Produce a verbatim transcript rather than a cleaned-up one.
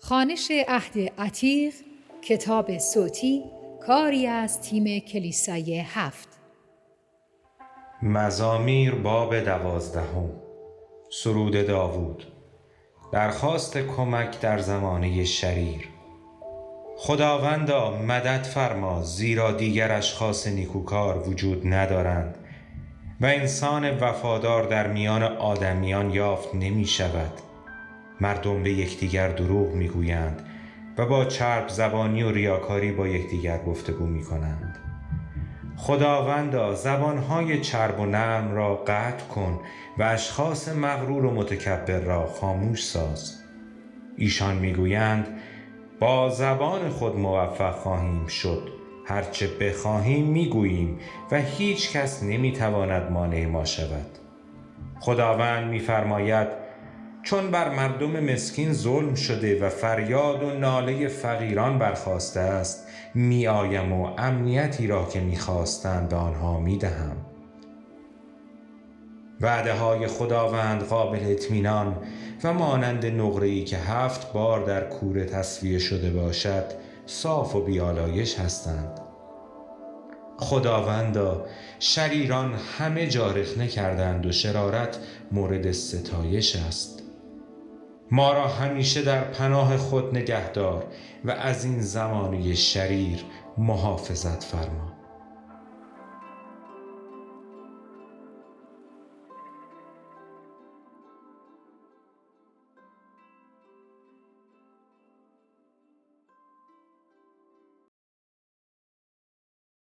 خوانش عهد عتیق، کتاب صوتی، کاری از تیم کلیسای هفت. مزامیر باب دوازدهم. سرود داوود. درخواست کمک در زمانه شریر. خداوندا مدد فرما، زیرا دیگر اشخاص نیکوکار وجود ندارند و انسان وفادار در میان آدمیان یافت نمی شود. مردم به یکدیگر دروغ می گویند و با چرب زبانی و ریاکاری با یکدیگر گفتگو می کنند. خداوندا زبانهای چرب و نرم را قطع کن و اشخاص مغرور و متکبر را خاموش ساز. ایشان می گویند با زبان خود موفق خواهیم شد، هرچه بخواهیم می گوییم و هیچ کس نمی تواند مانع ما شود. خداوند می فرماید چون بر مردم مسکین ظلم شده و فریاد و ناله فقیران برخاسته است، می آیم و امنیتی را که می خواستند به آنها می دهم. وعده های خداوند قابل اطمینان و مانند نقره‌ای که هفت بار در کوره تصفیه شده باشد صاف و بیالایش هستند. خداوندا شریران همه جا رخنه کردند و شرارت مورد ستایش است. ما را همیشه در پناه خود نگهدار و از این زمانه شریر محافظت فرما.